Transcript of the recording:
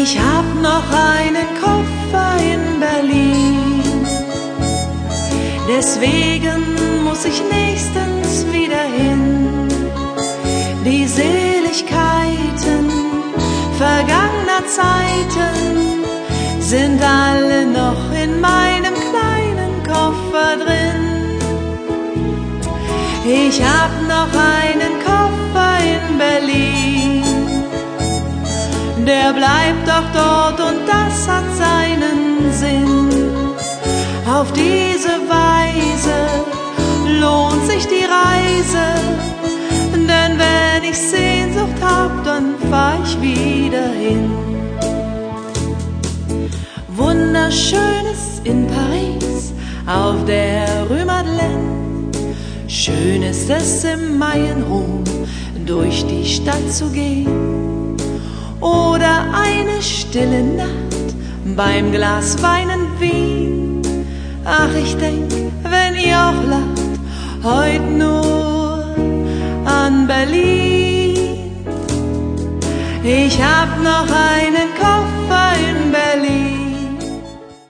Ich hab noch einen Koffer in Berlin, deswegen muss ich nächstens wieder hin. Die Seligkeiten vergangener Zeiten sind alle noch in meinem kleinen Koffer drin. Ich hab noch einen Koffer in Berlin, der bleibt doch dort und das hat seinen Sinn. Auf diese Weise lohnt sich die Reise, denn wenn ich Sehnsucht hab, dann fahr ich wieder hin. Wunderschönes in Paris auf der Rue Madeleine, schön ist es im Mai in Rom durch die Stadt zu gehen. Oder eine stille Nacht beim Glas Wein in Wien. Ach, ich denk, wenn ihr auch lacht, heut nur an Berlin. Ich hab noch einen